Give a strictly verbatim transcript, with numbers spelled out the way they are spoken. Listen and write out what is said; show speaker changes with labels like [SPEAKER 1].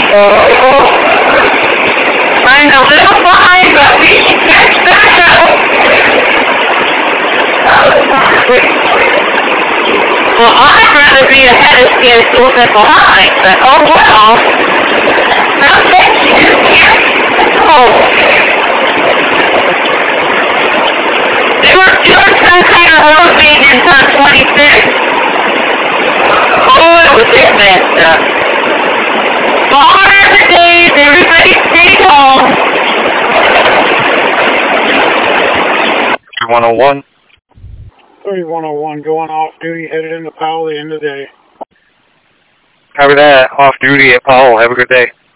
[SPEAKER 1] I'm a little behind, but we can catch back up. Well, I'd rather be ahead of schedule than behind, but oh well. I'll catch you. Oh. There was, there was some kind of road maintenance on twenty-six. Oh, it was just messed up. Well, all the days, everybody stay home.
[SPEAKER 2] one oh one.
[SPEAKER 3] thirty-one oh one, going off duty, headed into Powell the end of the day.
[SPEAKER 2] Cover that. Off duty at Powell. Have a good day.